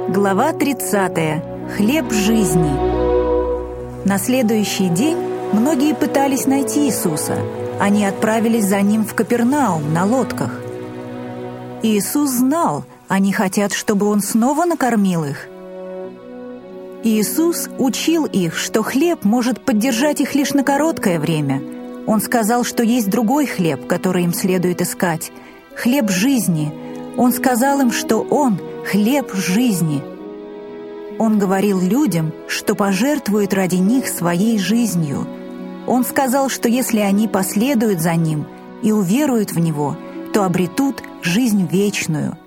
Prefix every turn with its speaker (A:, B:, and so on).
A: Глава 30. Хлеб жизни. На следующий день многие пытались найти Иисуса. Они отправились за Ним в Капернаум на лодках. Иисус знал, они хотят, чтобы Он снова накормил их. Иисус учил их, что хлеб может поддержать их лишь на короткое время. Он сказал, что есть другой хлеб, который им следует искать — хлеб жизни. Он сказал им, что Он — хлеб жизни. Он говорил людям, что пожертвует ради них своей жизнью. Он сказал, что если они последуют за Ним и уверуют в Него, то обретут жизнь вечную.